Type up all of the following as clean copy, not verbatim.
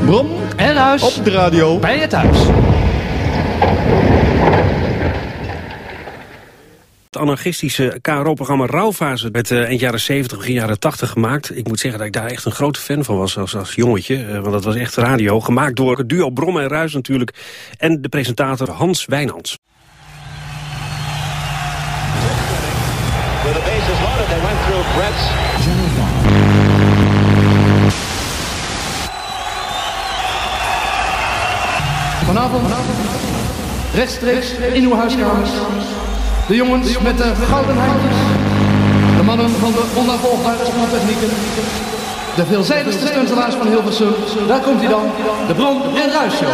Brom en Ruis op de radio bij je thuis. Het anarchistische KRO-programma Rouwfase werd eind jaren 70, begin jaren 80 gemaakt. Ik moet zeggen dat ik daar echt een grote fan van was als jongetje. Want dat was echt radio. Gemaakt door het duo Brom en Ruis natuurlijk. En de presentator Hans Wijnands. Vanavond rechtstreeks in uw huiskamers. De jongens met de gouden handjes. De mannen van de onnavolgbare spoeltechnieken. De veelzijdigste stuntelaars van Hilversum. Daar komt hij dan, de Brom en Ruis Show.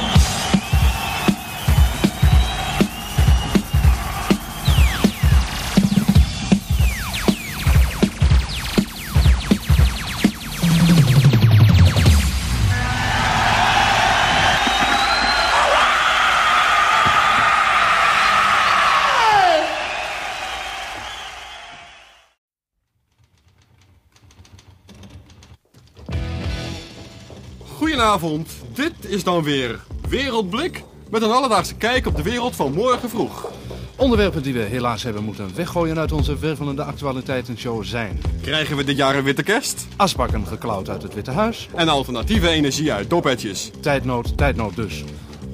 Goedenavond, dit is dan weer Wereldblik met een alledaagse kijk op de wereld van morgen vroeg. Onderwerpen die we helaas hebben moeten weggooien uit onze wervelende actualiteitenshow zijn: Krijgen we dit jaar een witte kerst? asbakken geklauwd uit het Witte Huis. En alternatieve energie uit dopetjes. Tijdnood dus.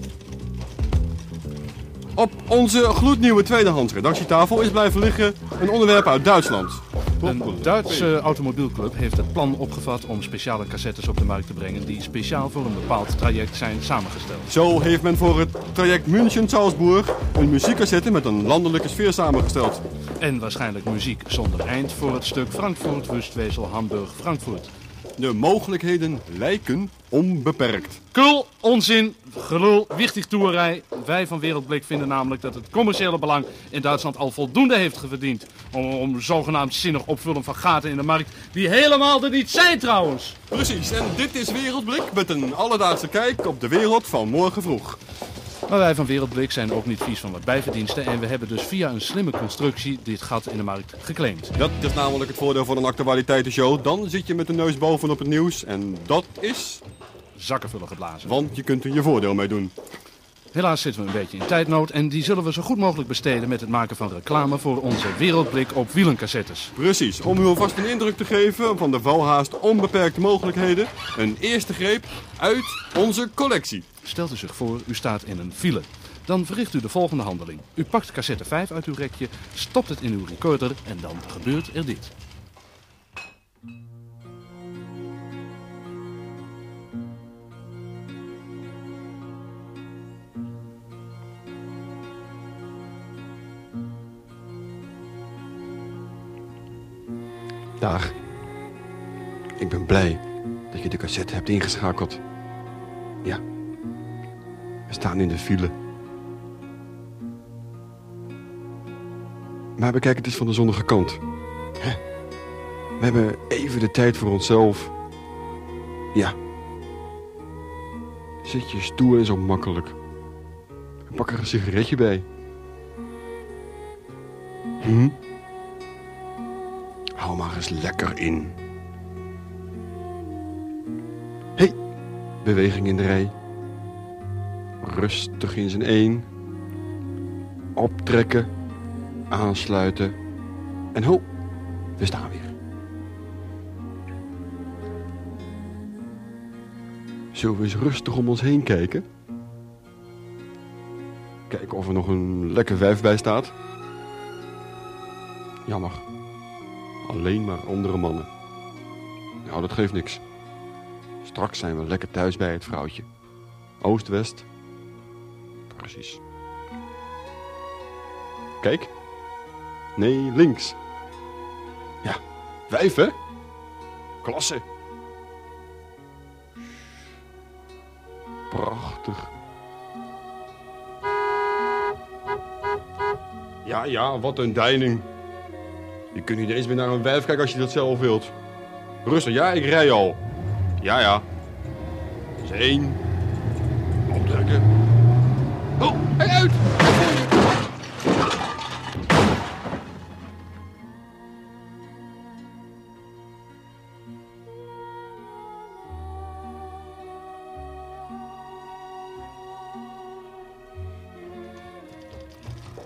Op onze gloednieuwe tweedehands redactietafel is blijven liggen een onderwerp uit Duitsland. Een Duitse automobielclub heeft het plan opgevat om speciale cassettes op de markt te brengen die speciaal voor een bepaald traject zijn samengesteld. Zo heeft men voor het traject München-Salzburg een muziekcassette met een landelijke sfeer samengesteld. En waarschijnlijk muziek zonder eind voor het stuk Frankfurt-Wustwesel-Hamburg-Frankfurt. De mogelijkheden lijken onbeperkt. Kul, onzin, gelul, wichtig toerij. Wij van Wereldblik vinden namelijk dat het commerciële belang in Duitsland al voldoende heeft verdiend om zogenaamd zinnig opvullen van gaten in de markt die helemaal er niet zijn trouwens. Precies, en dit is Wereldblik met een alledaagse kijk op de wereld van morgen vroeg. Maar wij van Wereldblik zijn ook niet vies van wat bijverdiensten en we hebben dus via een slimme constructie dit gat in de markt geclaimd. Dat is namelijk het voordeel van een actualiteitenshow. Dan zit je met de neus bovenop het nieuws en dat is... zakkenvullen geblazen. Want je kunt er je voordeel mee doen. Helaas zitten we een beetje in tijdnood en die zullen we zo goed mogelijk besteden met het maken van reclame voor onze Wereldblik op wielencassettes. Precies, om u alvast een indruk te geven van de welhaast onbeperkte mogelijkheden. Een eerste greep uit onze collectie. Stelt u zich voor, u staat in een file. Dan verricht u de volgende handeling. U pakt cassette 5 uit uw rekje, stopt het in uw recorder en dan gebeurt er dit. Dag. Ik ben blij dat je de cassette hebt ingeschakeld. Ja. We staan in de file. Maar bekijk het eens van de zonnige kant. Hè? We hebben even de tijd voor onszelf. Ja. Zit je stoel en zo makkelijk. En pak er een sigaretje bij. Hou maar eens lekker in. Hey, beweging in de rij. Rustig in zijn één. Optrekken. Aansluiten. En ho, we staan weer. Zullen we eens rustig om ons heen kijken? Kijken of er nog een lekker wijf bij staat. Jammer. Alleen maar andere mannen. Nou, dat geeft niks. Straks zijn we lekker thuis bij het vrouwtje. Oost-West. Precies. Kijk. Nee, links. Ja, wijf, hè? Klasse. Prachtig. Ja, wat een deining. Je kunt niet eens meer naar een wijf kijken als je dat zelf wilt. Rustig, ja, ik rij al. Ja. Dat is 1. Optrekken. Oh, hij uit!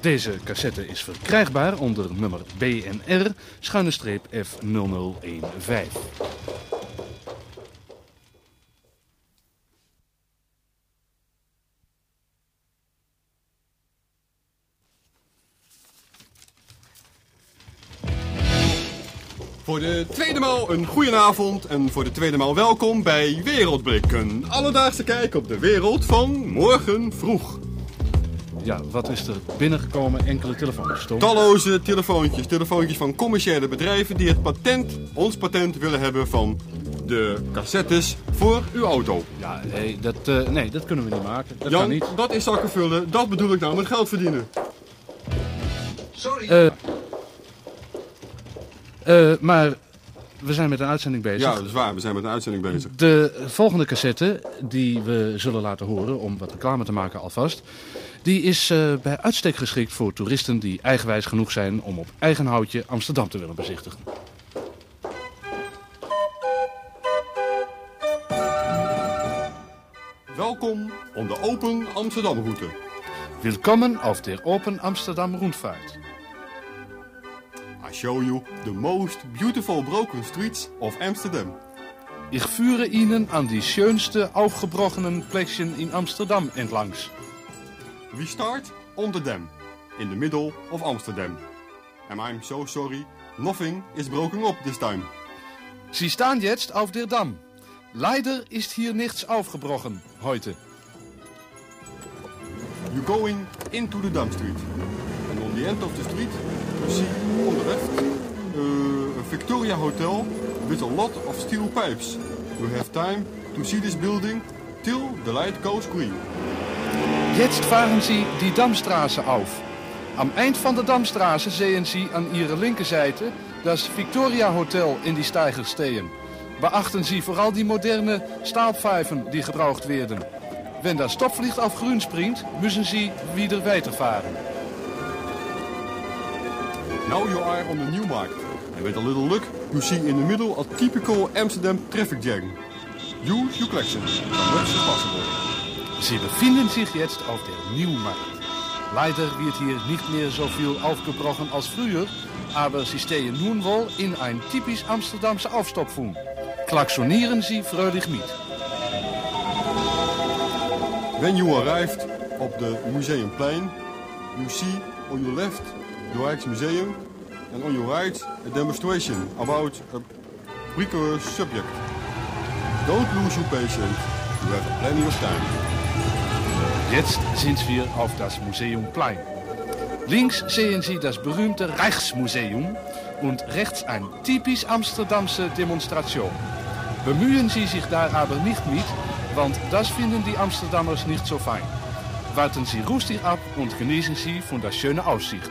Deze cassette is verkrijgbaar onder nummer BNR-F0015. Voor de tweede maal een goedenavond en voor de tweede maal welkom bij Wereldblik. Een alledaagse kijk op de wereld van morgen vroeg. Ja, wat is er binnengekomen? Enkele telefoons, Tom? Talloze telefoontjes van commerciële bedrijven die ons patent willen hebben van de cassettes voor uw auto. Ja, nee, dat kunnen we niet maken. Dat Jan, kan niet. dat is zakken vullen, dat bedoel ik nou met geld verdienen. Sorry. Maar we zijn met een uitzending bezig. Ja, dat is waar, we zijn met een uitzending bezig. De volgende cassette die we zullen laten horen, om wat reclame te maken alvast, die is bij uitstek geschikt voor toeristen die eigenwijs genoeg zijn om op eigen houtje Amsterdam te willen bezichtigen. Welkom op de Open Amsterdam route. Willkommen auf der Open Amsterdam Rundfahrt. I show you the most beautiful broken streets of Amsterdam. Ich führe Ihnen an die schönste aufgebrochenen Plätzchen in Amsterdam entlangs. We start on the dam, in the middle of Amsterdam. And I'm so sorry, nothing is broken up this time. Sie staan jetzt auf der Dam. Leider ist hier nichts aufgebrochen heute. You're going into the Dam Street. And on the end of the street, you see on the left a Victoria Hotel with a lot of steel pipes. You have time to see this building till the light goes green. Jetzt fahren Sie die Damstraße auf. Am Eind van de Damstraße sehen Sie an Ihrer linken Seite das Victoria Hotel in die Steiger stehen. Beachten Sie vooral die moderne Stahlpfeifen die gebraucht werden. Wenn das Stoplicht auf grün springt, müssen Sie wieder weiterfahren. Now you are on the Newmarket. And with a little luck, you see in the middle a typical Amsterdam traffic jam. Use your klaxon as much as possible. Sie befinden sich jetzt auf der Newmarkt. Leider wird hier nicht mehr so viel aufgebrochen als früher, aber Sie stehen nun wohl in ein typisch Amsterdamse Aufstopfung. Klaxonieren Sie fröhlich mit. When you arrived op the Museumplein, you see on your left the Rijksmuseum and on your right a demonstration about a precursor subject. Don't lose your patience, you have plenty of time. Jetzt sind wir auf das Museumplein. Links sehen Sie das berühmte Rijksmuseum und rechts ein typisch Amsterdamse Demonstration. Bemühen Sie sich da aber nicht mit, want das finden die Amsterdammers nicht so fein. Warten Sie rustig ab und genießen Sie von das schöne Aussicht.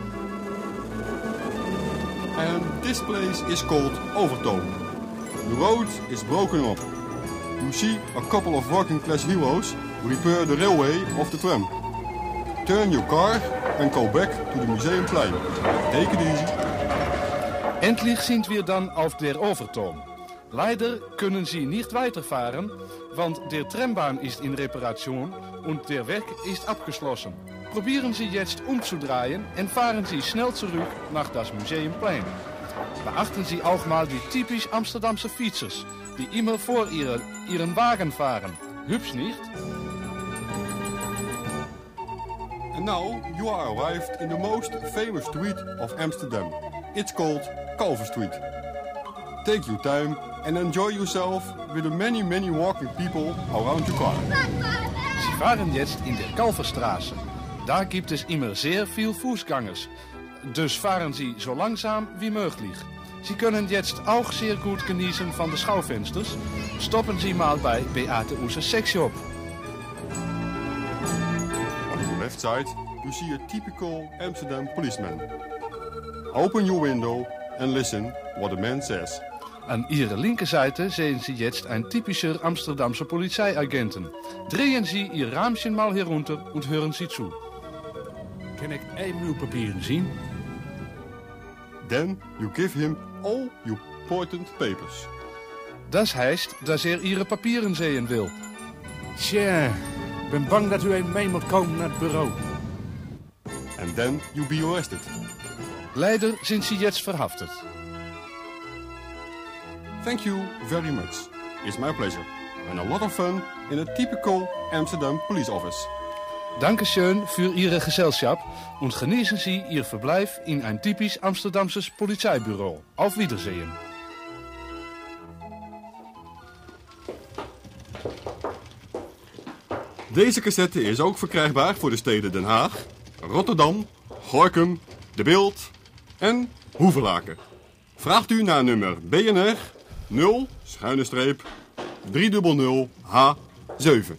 And this place is called Overtoom. The road is broken up. You see a couple of working class heroes repair the railway of the tram. Turn your car and go back to the Museumplein. Take it easy. Endlich sind wir dann auf der Overtoom. Leider können Sie nicht weiterfahren, want der Trambahn ist in Reparation und der Weg ist abgeschlossen. Probieren Sie jetzt umzudrehen und fahren Sie schnell zurück nach das Museumplein. Beachten Sie auch mal die typisch Amsterdamse Fietsers, die immer vor ihren Wagen fahren. Hübsch nicht? And now you are arrived in the most famous street of Amsterdam. It's called Kalver Street. Take your time and enjoy yourself with the many walking people around your car. Sie fahren jetzt in der Kalverstraße. Da gibt es immer sehr viel Fußgängers. Dus fahren Sie so langsam wie möglich. Sie können jetzt auch sehr gut genießen von den Schaufensters. Stoppen Sie mal bei Beate Oeser's Sexshop. On your left side, you see a typical Amsterdam policeman. Open your window and listen what the man says. An Ihrer linken Seite sehen Sie jetzt ein typischer Amsterdamse Polizeiagenten. Drehen Sie Ihr Rahmchen mal herunter und hören Sie zu. Kan ik even uw papieren zien? Then you give him all your important papers. Das heißt, dass Ihre Papieren sehen will. Tja, ik ben bang dat u even mee moet komen naar het bureau. and then you'll be arrested. Leider sind Sie jetzt verhaftet. Thank you very much. It's my pleasure. And a lot of fun in a typical Amsterdam police office. Dankeschön für Ihre Gesellschaft und genießen Sie Ihr Verbleib in ein typisch Amsterdamses Polizeibüro. Auf Wiedersehen. Deze cassette is ook verkrijgbaar voor de steden Den Haag, Rotterdam, Gorinchem, De Bilt en Hoevelaken. Vraagt u naar nummer BNR 0-300H7.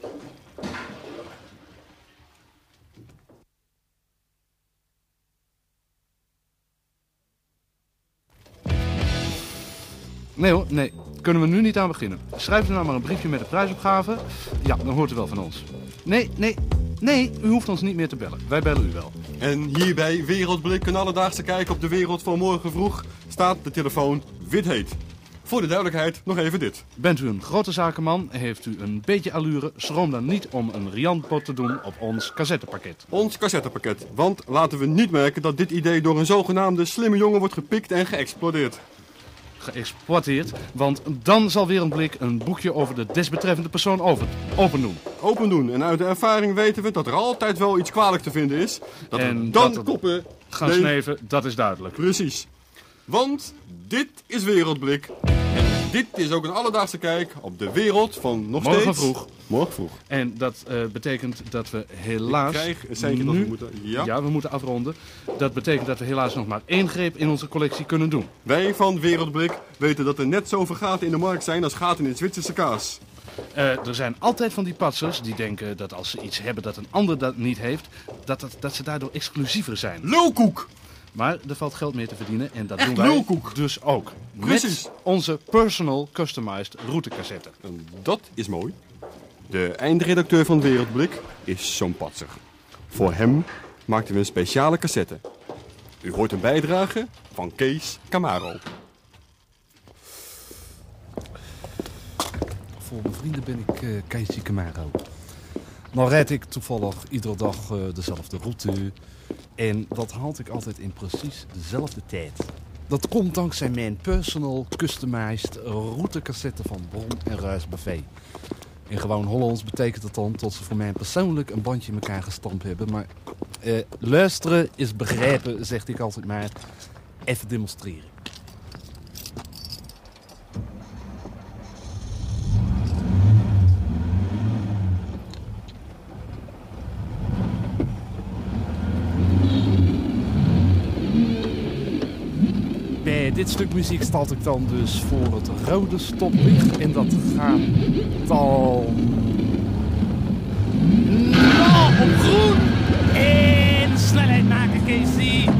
Nee hoor, nee. Kunnen we nu niet aan beginnen. Schrijf u nou maar een briefje met de prijsopgave. Ja, dan hoort u wel van ons. Nee, u hoeft ons niet meer te bellen. Wij bellen u wel. En hier bij Wereldblik, een alledaagse kijk op de wereld van morgen vroeg, staat de telefoon wit heet. Voor de duidelijkheid nog even dit. Bent u een grote zakenman, heeft u een beetje allure, schroom dan niet om een riantbod te doen op ons cassettepakket. Ons cassettepakket, want laten we niet merken dat dit idee door een zogenaamde slimme jongen wordt gepikt en geëxplodeerd. Geëxploiteerd, want dan zal Wereldblik een boekje over de desbetreffende persoon open doen. Open doen. En uit de ervaring weten we dat er altijd wel iets kwalijk te vinden is. Dat en we dan dat koppen gaan sneven, dat is duidelijk. Precies. Want dit is Wereldblik. En dit is ook een alledaagse kijk op de wereld van nog Morgen steeds... vroeg. Morgen vroeg. En dat betekent dat we helaas... Ik krijg een seintje dat we moeten... Ja, we moeten afronden. Dat betekent dat we helaas nog maar 1 greep in onze collectie kunnen doen. Wij van Wereldblik weten dat er net zoveel gaten in de markt zijn als gaten in Zwitserse kaas. Er zijn altijd van die patsers die denken dat als ze iets hebben dat een ander dat niet heeft, dat ze daardoor exclusiever zijn. Lulkoek! Maar er valt geld mee te verdienen en dat Echt doen wij lulkoek. dus ook. Precies. Met onze personal customized routecassette. En dat is mooi. De eindredacteur van Wereldblik is zo'n patser. Voor hem maakten we een speciale cassette. U hoort een bijdrage van Kees Camaro. Voor mijn vrienden ben ik Kees Camaro. Nou rijd ik toevallig iedere dag dezelfde route. En dat haalt ik altijd in precies dezelfde tijd. Dat komt dankzij mijn personal customized routecassette van Bron en Ruis BV. In gewoon Hollands betekent het dan dat ze voor mij persoonlijk een bandje in elkaar gestampt hebben. Maar luisteren is begrijpen, zegt ik altijd maar. Even demonstreren. Bij dit stuk muziek staat ik dan dus voor het rode stoplicht en dat gaat dan... Nou, op groen! En snelheid maken, Casey!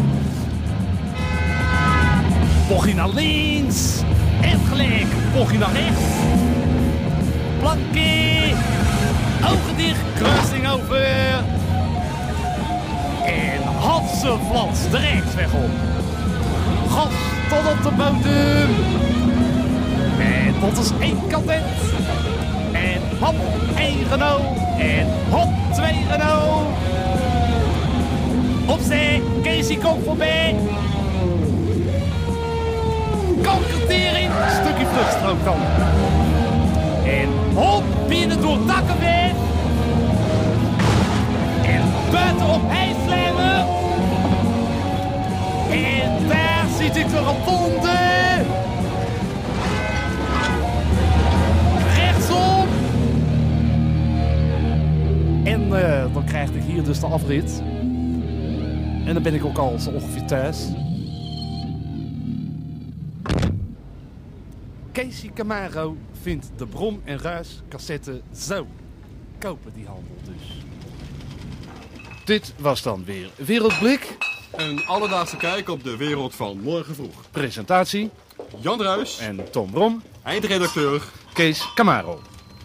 Bochtje naar links! En gelijk, bochtje naar rechts! Plankie! Ogen dicht, kruising over! En Hanseflats, de rechtsweg op! Gas tot op de bodem. En dat is 1 kadent. En hop, 1 Renault. En hop, 2 Renault. Opzij, Casey komt voorbij. Kankertering, stukje vluchtstrook dan. En hop, binnen door takken weg. En buiten op ijslijmen. En daar ziet ik de rotonde. Rechtsom. En dan krijg ik hier dus de afrit. En dan ben ik ook al zo ongeveer thuis. Casey Camaro vindt de Brom en Ruis cassette zo. Kopen die handel dus. Dit was dan weer Wereldblik. Een alledaagse kijk op de wereld van morgen vroeg. Presentatie Jan Ruis en Tom Brom. Eindredacteur Kees Camaro.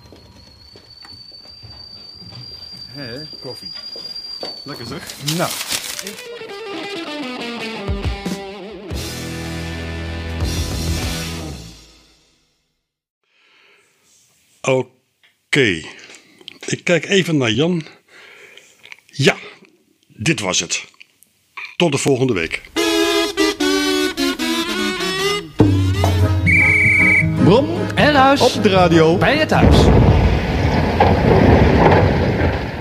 Koffie. Lekker zeg. Nou. Oké. Ik kijk even naar Jan. Ja, Dit was het. Tot de volgende week. Brom en Ruis Op de radio. bij je thuis.